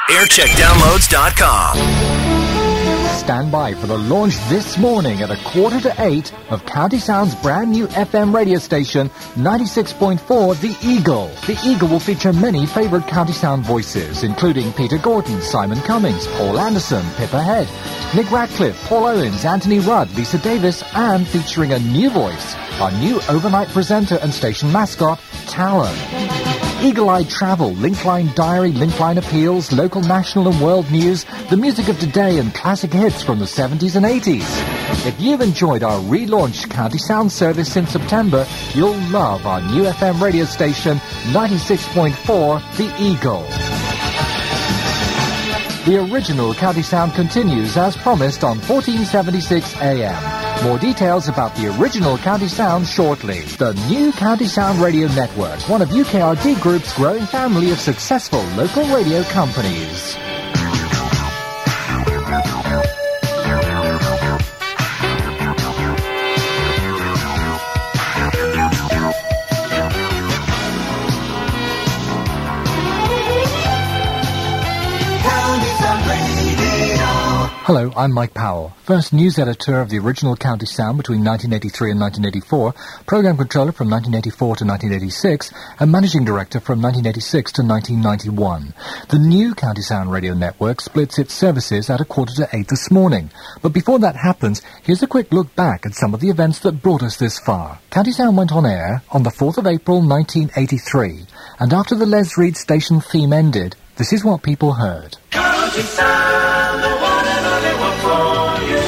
aircheckdownloads.com. Stand by for the launch this morning at 7:45 of County Sound's brand new FM radio station, 96.4 The Eagle. The Eagle will feature many favourite County Sound voices, including Peter Gordon, Simon Cummings, Paul Anderson, Pippa Head, Nick Radcliffe, Paul Owens, Anthony Rudd, Lisa Davis, and featuring a new voice, our new overnight presenter and station mascot, Talon. Eagle-eyed travel, Linkline diary, Linkline appeals, local, national and world news, the music of today and classic hits from the 70s and 80s. If you've enjoyed our relaunched County Sound service since September, you'll love our new FM radio station, 96.4 The Eagle. The original County Sound continues as promised on 1476 AM. More details about the original County Sound shortly. The new County Sound Radio Network, one of UKRD Group's growing family of successful local radio companies. Hello, I'm Mike Powell, first news editor of the original County Sound between 1983 and 1984, program controller from 1984 to 1986, and managing director from 1986 to 1991. The new County Sound Radio Network splits its services at 7:45 this morning. But before that happens, here's a quick look back at some of the events that brought us this far. County Sound went on air on the 4th of April 1983, and after the Les Reed station theme ended, this is what people heard. County Sound, the one and only one for you.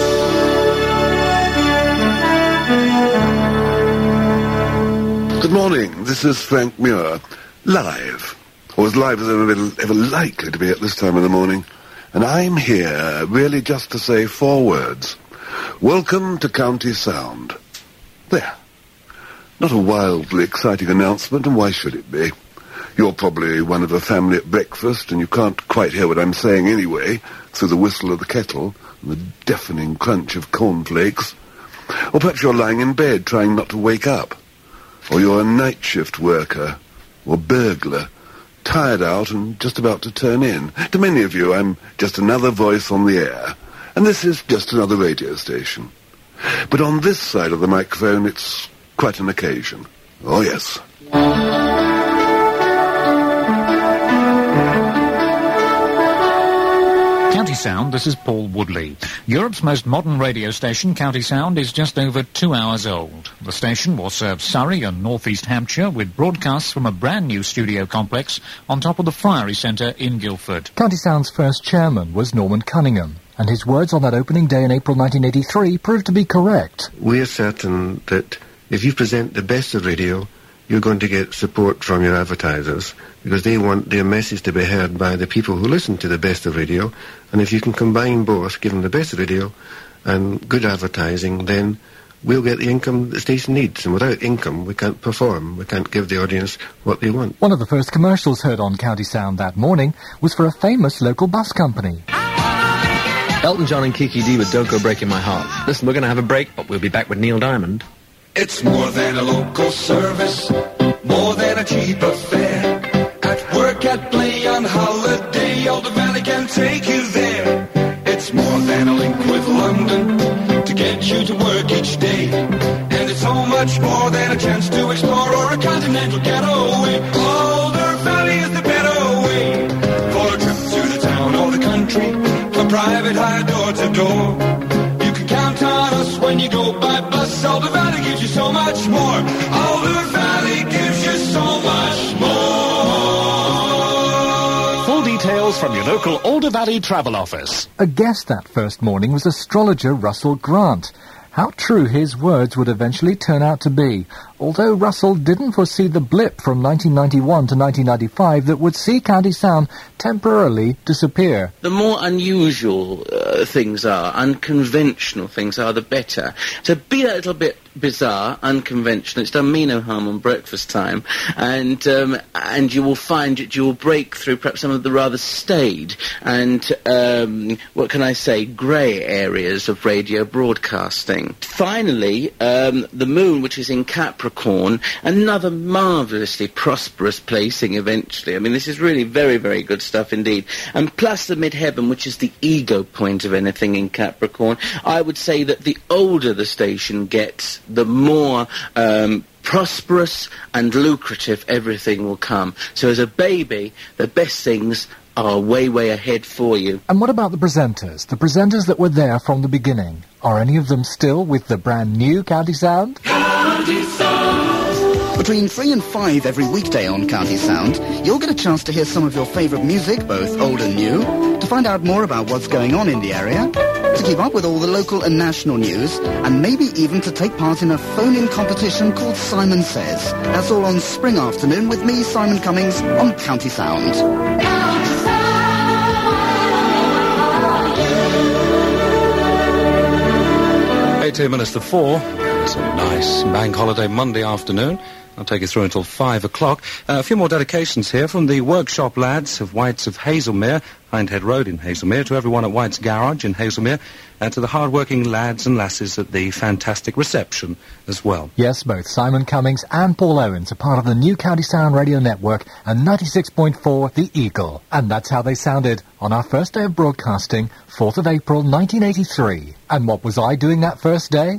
Good morning, this is Frank Muir, live, or as live as I'm ever likely to be at this time of the morning, and I'm here really just to say 4 words. Welcome to County Sound. There. Not a wildly exciting announcement, and why should it be? You're probably one of a family at breakfast, and you can't quite hear what I'm saying anyway, through the whistle of the kettle and the deafening crunch of cornflakes. Or perhaps you're lying in bed trying not to wake up. Or you're a night shift worker, or burglar, tired out and just about to turn in. To many of you, I'm just another voice on the air, and this is just another radio station. But on this side of the microphone, it's quite an occasion. Oh, yes. County Sound, this is Paul Woodley. Europe's most modern radio station, County Sound, is just over 2 hours old. The station will serve Surrey and North East Hampshire with broadcasts from a brand new studio complex on top of the Friary Centre in Guildford. County Sound's first chairman was Norman Cunningham, and his words on that opening day in April 1983 proved to be correct. We're certain that if you present the best of radio, you're going to get support from your advertisers, because they want their message to be heard by the people who listen to the best of radio. And if you can combine both, give them the best of radio and good advertising, then we'll get the income the station needs. And without income, we can't perform. We can't give the audience what they want. One of the first commercials heard on County Sound that morning was for a famous local bus company. Elton John and Kiki D with Don't Go Breaking My Heart. Listen, we're going to have a break, but we'll be back with Neil Diamond. It's more than a local service, more than a cheap affair. At work, at play, on holiday, Alder Valley can take you there. It's more than a link with London to get you to work each day. And it's so much more than a chance to explore or a continental getaway. Alder Valley is the better way for a trip to the town or the country, for private hire door to door. You can count on us when you go by bus. Alder Valley gives you so much more. Alder Valley gives you so much more. Full details from your local Alder Valley Travel Office. A guest that first morning was astrologer Russell Grant. How true his words would eventually turn out to be, although Russell didn't foresee the blip from 1991 to 1995 that would see County Sound temporarily disappear. The more unusual things are, unconventional things are, the better. So be a little bit bizarre, unconventional. It's done me no harm on breakfast time, and you will find that you will break through perhaps some of the rather staid and what can I say, grey areas of radio broadcasting. Finally, the moon, which is in Capricorn, Capricorn, another marvellously prosperous placing eventually. I mean, this is really very, very good stuff indeed. And plus the midheaven, which is the ego point of anything in Capricorn. I would say that the older the station gets, the more prosperous and lucrative everything will come. So as a baby, the best things are way, way ahead for you. And what about the presenters? The presenters that were there from the beginning. Are any of them still with the brand new County Sound? County Sound! Between 3 and 5 every weekday on County Sound, you'll get a chance to hear some of your favourite music, both old and new, to find out more about what's going on in the area, to keep up with all the local and national news, and maybe even to take part in a phone-in competition called Simon Says. That's all on Spring Afternoon with me, Simon Cummings, on County Sound. County Sound. 18 minutes to 4. It's a nice bank holiday Monday afternoon. I'll take you through until 5 o'clock. A few more dedications here from the workshop lads of White's of Hazelmere, Hindhead Road in Hazelmere, to everyone at White's Garage in Hazelmere, and to the hard-working lads and lasses at the fantastic reception as well. Yes, both Simon Cummings and Paul Owens are part of the new County Sound Radio Network and 96.4 The Eagle. And that's how they sounded on our first day of broadcasting, 4th of April 1983. And what was I doing that first day?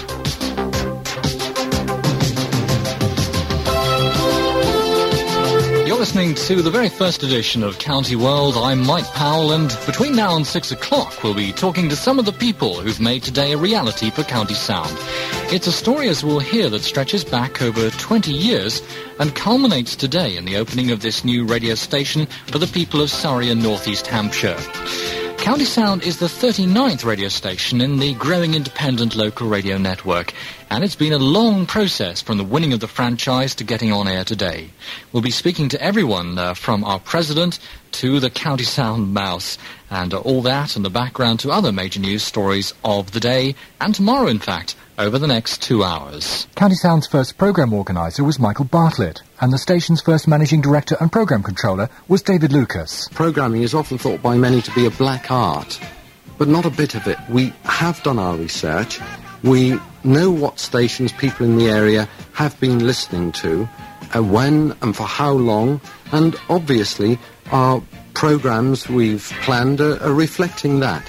Listening to the very first edition of County World. I'm Mike Powell, and between now and 6 o'clock we'll be talking to some of the people who've made today a reality for County Sound. It's a story, as we'll hear, that stretches back over 20 years and culminates today in the opening of this new radio station for the people of Surrey and North East Hampshire. County Sound is the 39th radio station in the growing independent local radio network, and it's been a long process from the winning of the franchise to getting on air today. We'll be speaking to everyone from our president to the County Sound mouse, and all that and the background to other major news stories of the day, and tomorrow, in fact, over the next 2 hours. County Sound's first programme organiser was Michael Bartlett, and the station's first managing director and programme controller was David Lucas. Programming is often thought by many to be a black art, but not a bit of it. We have done our research. We know what stations people in the area have been listening to, when and for how long, and obviously our programmes we've planned are reflecting that.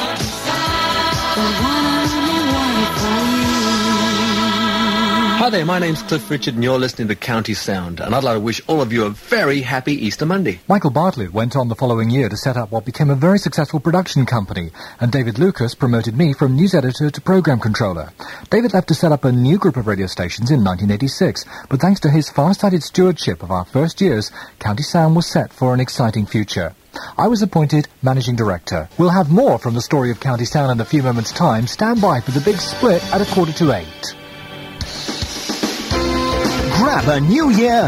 Hi there, my name's Cliff Richard and you're listening to County Sound, and I'd like to wish all of you a very happy Easter Monday. Michael Bartlett went on the following year to set up what became a very successful production company, and David Lucas promoted me from news editor to programme controller. David left to set up a new group of radio stations in 1986, but thanks to his far-sighted stewardship of our first years, County Sound was set for an exciting future. I was appointed managing director. We'll have more from the story of County Sound in a few moments' time. Stand by for the big split at 7:45. Grab a new year!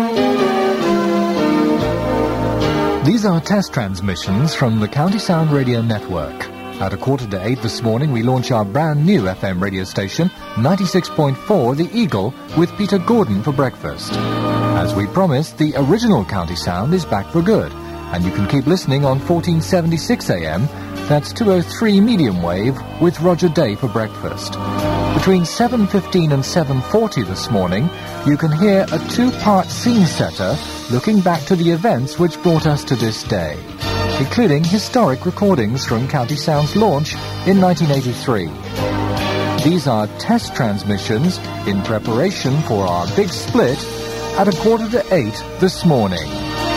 These are test transmissions from the County Sound Radio Network. At 7:45 this morning, we launch our brand new FM radio station, 96.4 The Eagle, with Peter Gordon for breakfast. As we promised, the original County Sound is back for good, and you can keep listening on 1476 AM. That's 203 medium wave with Roger Day for breakfast. Between 7:15 and 7:40 this morning, you can hear a two-part scene setter looking back to the events which brought us to this day, including historic recordings from County Sound's launch in 1983. These are test transmissions in preparation for our big split at 7:45 this morning.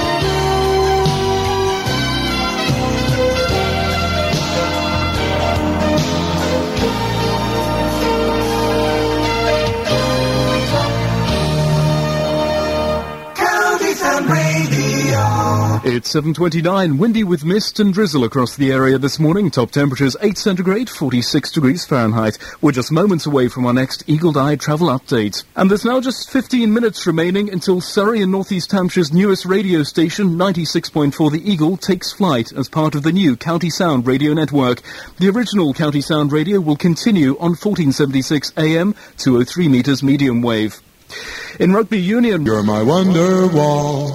It's 7:29, windy with mist and drizzle across the area this morning. Top temperatures 8 centigrade, 46 degrees Fahrenheit. We're just moments away from our next Eagle-Eye travel update. And there's now just 15 minutes remaining until Surrey and North East Hampshire's newest radio station, 96.4 The Eagle, takes flight as part of the new County Sound Radio Network. The original County Sound Radio will continue on 1476 AM, 203 metres medium wave. In rugby union... You're my wonder wall.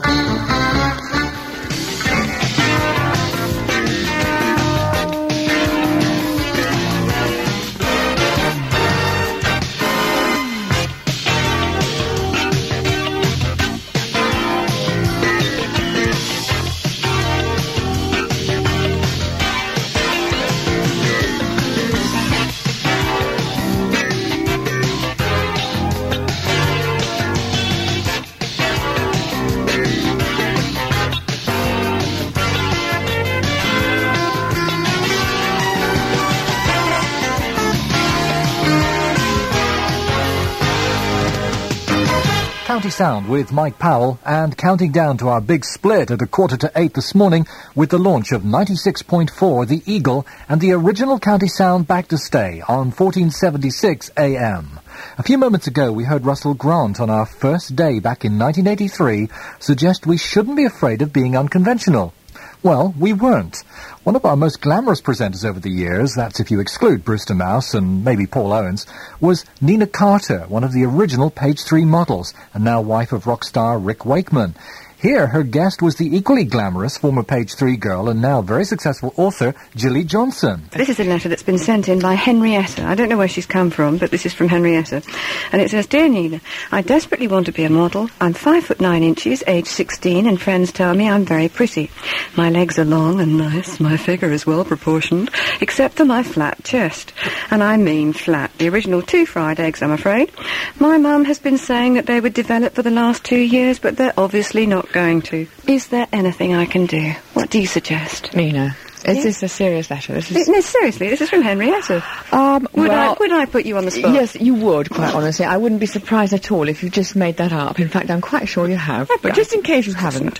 County Sound with Mike Powell, and counting down to our big split at 7:45 this morning with the launch of 96.4 The Eagle and the original County Sound back to stay on 1476 AM. A few moments ago we heard Russell Grant on our first day back in 1983 suggest we shouldn't be afraid of being unconventional. Well, we weren't. One of our most glamorous presenters over the years, that's if you exclude Brewster Mouse and maybe Paul Owens, was Nina Carter, one of the original Page 3 models, and now wife of rock star Rick Wakeman. Here, her guest was the equally glamorous former Page 3 girl and now very successful author, Jilly Johnson. This is a letter that's been sent in by Henrietta. I don't know where she's come from, but this is from Henrietta. And it says, Dear Nina, I desperately want to be a model. I'm 5'9", age 16, and friends tell me I'm very pretty. My legs are long and nice. My figure is well proportioned, except for my flat chest. And I mean flat. The original 2 fried eggs, I'm afraid. My mum has been saying that they would develop for the last 2 years, but they're obviously not going to. Is there anything I can do? What do you suggest? Nina, is this a serious letter? No, seriously, this is from Henrietta. Would I put you on the spot? Yes, you would, quite honestly. I wouldn't be surprised at all if you just made that up. In fact, I'm quite sure you have. But just in case you haven't,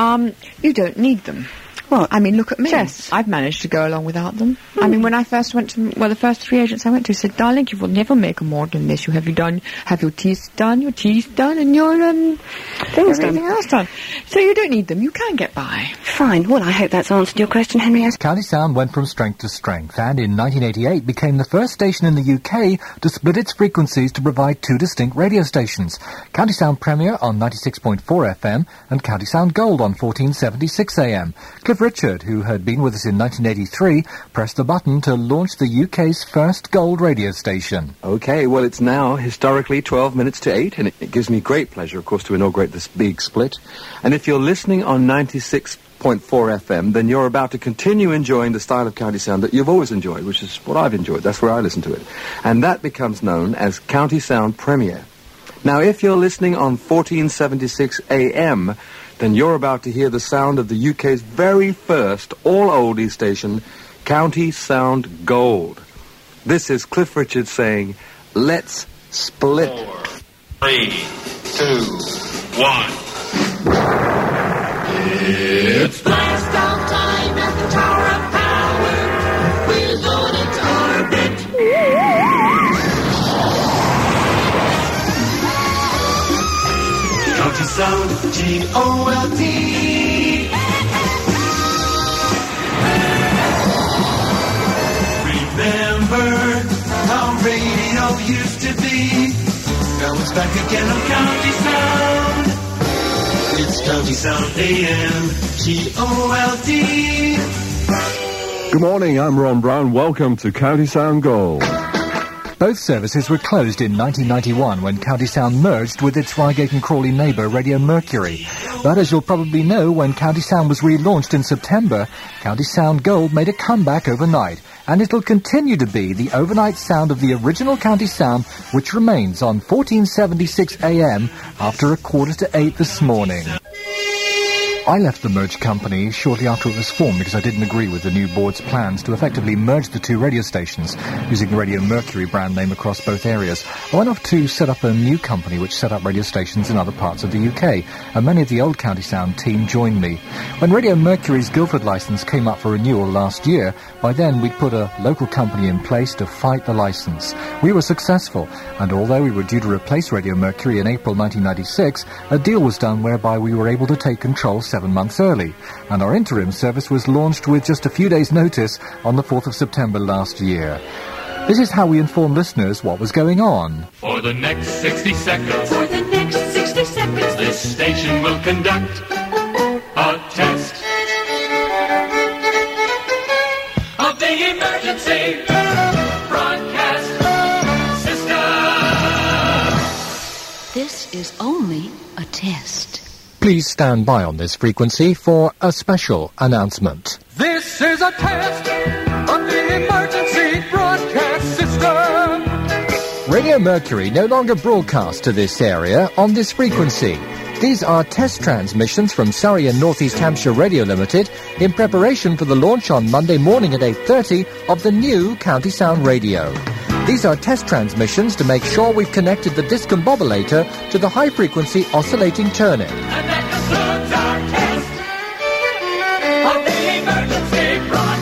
you don't need them. What? I mean, look at me. Yes. I've managed to go along without them. I mean, when I first went to, the first 3 agents I went to said, darling, you will never make a model in this. Have your teeth done, and your, everything else done. So you don't need them. You can get by. Fine. Well, I hope that's answered your question, Henrietta. County Sound went from strength to strength and in 1988 became the first station in the UK to split its frequencies to provide 2 distinct radio stations. County Sound Premier on 96.4 FM and County Sound Gold on 1476 AM. Cliff Richard, who had been with us in 1983, pressed the button to launch the UK's first gold radio station. OK, well, it's now historically 12 minutes to 8, and it gives me great pleasure, of course, to inaugurate this big split. And if you're listening on 96.4 FM, then you're about to continue enjoying the style of County Sound that you've always enjoyed, which is what I've enjoyed. That's where I listen to it. And that becomes known as County Sound Premier. Now, if you're listening on 1476 AM, then you're about to hear the sound of the UK's very first all-oldies station, County Sound Gold. This is Cliff Richard saying, let's split. 4, 3, 2, 1. It's blast off time at the Tower of Power. We're going into orbit. County Sound, G-O-L-D. Remember how radio used to be? Now it's back again on County Sound. It's County Sound AM, G-O-L-D. Good morning, I'm Ron Brown. Welcome to County Sound Gold. Both services were closed in 1991 when County Sound merged with its Reigate and Crawley neighbour Radio Mercury. But as you'll probably know, when County Sound was relaunched in September, County Sound Gold made a comeback overnight, and it'll continue to be the overnight sound of the original County Sound, which remains on 1476 AM after 7:45 this morning. I left the merged company shortly after it was formed because I didn't agree with the new board's plans to effectively merge the 2 radio stations using the Radio Mercury brand name across both areas. I went off to set up a new company which set up radio stations in other parts of the UK, and many of the old County Sound team joined me. When Radio Mercury's Guildford licence came up for renewal last year, by then we'd put a local company in place to fight the licence. We were successful, and although we were due to replace Radio Mercury in April 1996, a deal was done whereby we were able to take control 7 months early, and our interim service was launched with just a few days' notice on the 4th of September last year. This is how we informed listeners what was going on. For the next 60 seconds, this station will conduct a test of the emergency broadcast system. This is only a test. Please stand by on this frequency for a special announcement. This is a test of the emergency broadcast system. Radio Mercury no longer broadcasts to this area on this frequency. These are test transmissions from Surrey and North East Hampshire Radio Limited in preparation for the launch on Monday morning at 8:30 of the new County Sound Radio. These are test transmissions to make sure we've connected the discombobulator to the high-frequency oscillating turnip. And that concludes our test of the emergency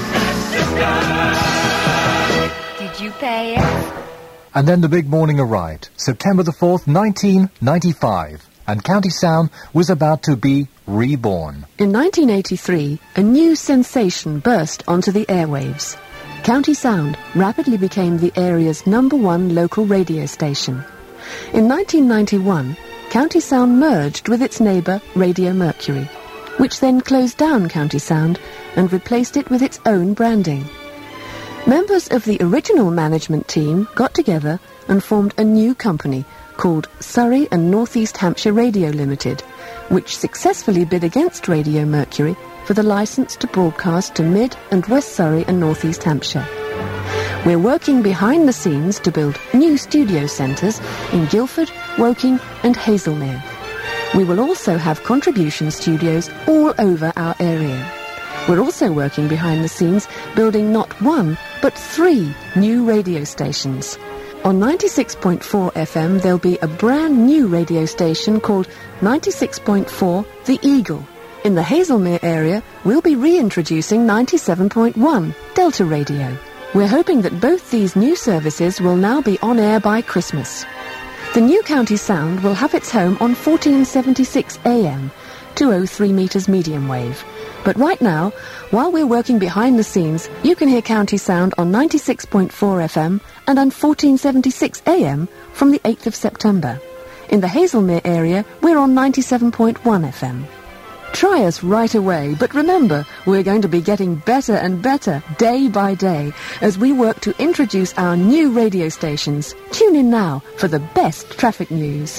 broadcast system. Did you pay it? And then the big morning arrived, September the 4th, 1995, and County Sound was about to be reborn. In 1983, a new sensation burst onto the airwaves. County Sound rapidly became the area's #1 local radio station. In 1991, County Sound merged with its neighbour Radio Mercury, which then closed down County Sound and replaced it with its own branding. Members of the original management team got together and formed a new company called Surrey and North East Hampshire Radio Limited, which successfully bid against Radio Mercury for the licence to broadcast to Mid and West Surrey and North East Hampshire. We're working behind the scenes to build new studio centres in Guildford, Woking and Hazelmere. We will also have contribution studios all over our area. We're also working behind the scenes building not 1 but 3 new radio stations. On 96.4 FM there'll be a brand new radio station called 96.4 The Eagle. In the Hazelmere area we'll be reintroducing 97.1 Delta Radio. We're hoping that both these new services will now be on air by Christmas. The new County Sound will have its home on 1476 AM, 203 metres medium wave. But right now, while we're working behind the scenes, you can hear County Sound on 96.4 FM and on 1476 AM from the 8th of September. In the Hazelmere area, we're on 97.1 FM. Try us right away, but remember, we're going to be getting better and better day by day as we work to introduce our new radio stations. Tune in now for the best traffic news.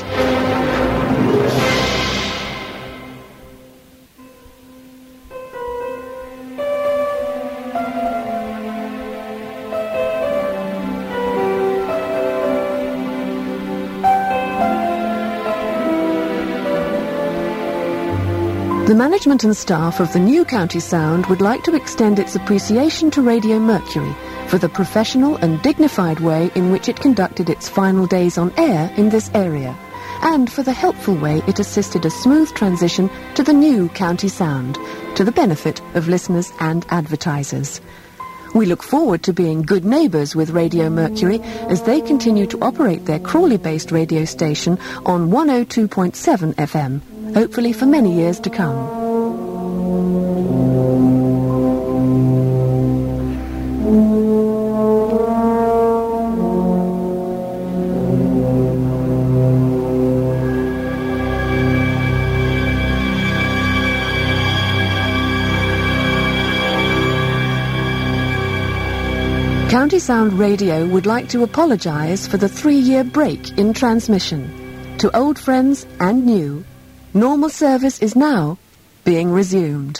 The management and staff of the new County Sound would like to extend its appreciation to Radio Mercury for the professional and dignified way in which it conducted its final days on air in this area, and for the helpful way it assisted a smooth transition to the new County Sound, to the benefit of listeners and advertisers. We look forward to being good neighbours with Radio Mercury as they continue to operate their Crawley-based radio station on 102.7 FM, hopefully for many years to come. County Sound Radio would like to apologise for the 3-year break in transmission. To old friends and new, normal service is now being resumed.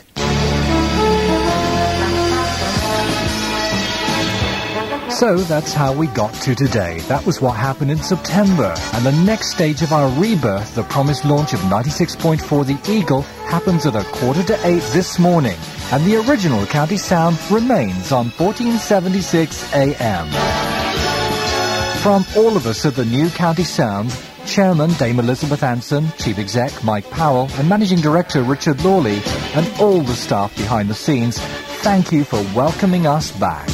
So that's how we got to today. That was what happened in September. And the next stage of our rebirth, the promised launch of 96.4 The Eagle, happens at 7:45 this morning. And the original County Sound remains on 1476 AM. From all of us at the new County Sound, Chairman Dame Elizabeth Anson, Chief Exec Mike Powell, and Managing Director Richard Lawley, and all the staff behind the scenes, thank you for welcoming us back.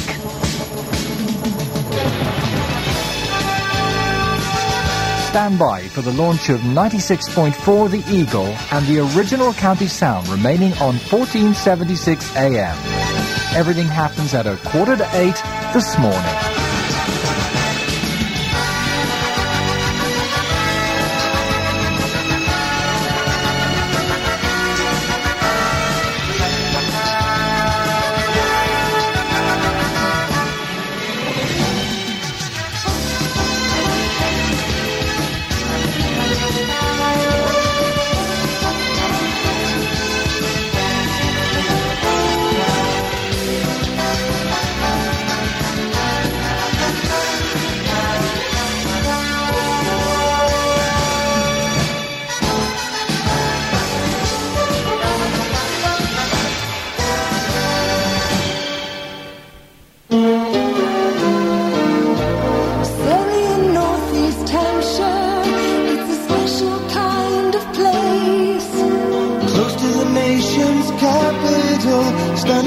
Stand by for the launch of 96.4 The Eagle and the original County Sound remaining on 1476 AM. Everything happens at 7:45 this morning.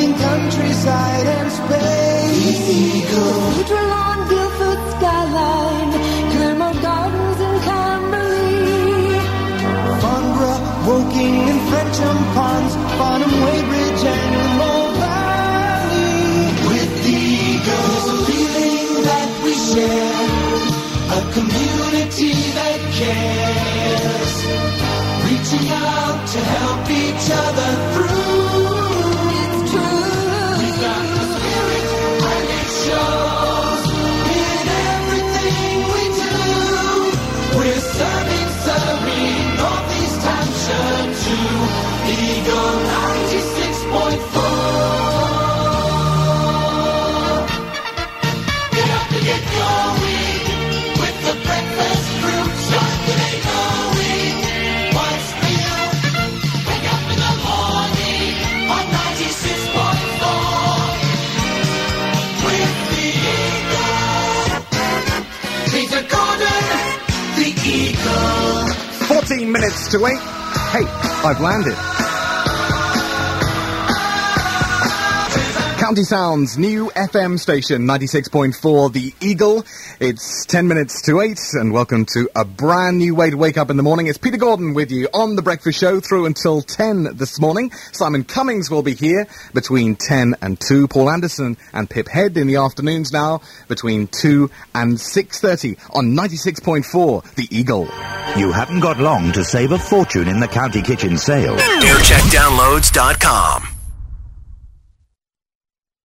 meaning countryside and space. The Eagle. Cathedral on Guildford skyline, Claremont Gardens and Camberley. Farnborough, Woking and Frencham Ponds, Farnham, Weybridge and the Moore Valley. With the Eagle, there's a feeling that we share, a community that cares, reaching out to help each other through. It's true. We've got the spirit and it shows in everything we do. We're serving Northeast Hampshire to Eagle 96.4. Get up and get going with the breakfast crew. Start the day going. What's new? Wake up in the morning on 96.4 with the Eagle. Peter Gordon, the Eagle. 14 minutes to 8. Hey, I've landed. County Sound's new FM station, 96.4, The Eagle. It's 10 minutes to 8, and welcome to a brand new way to wake up in the morning. It's Peter Gordon with you on The Breakfast Show through until 10 this morning. Simon Cummings will be here between 10 and 2. Paul Anderson and Pip Head in the afternoons now between 2 and 6:30 on 96.4, The Eagle. You haven't got long to save a fortune in the County Kitchen sale. AirCheckDownloads.com.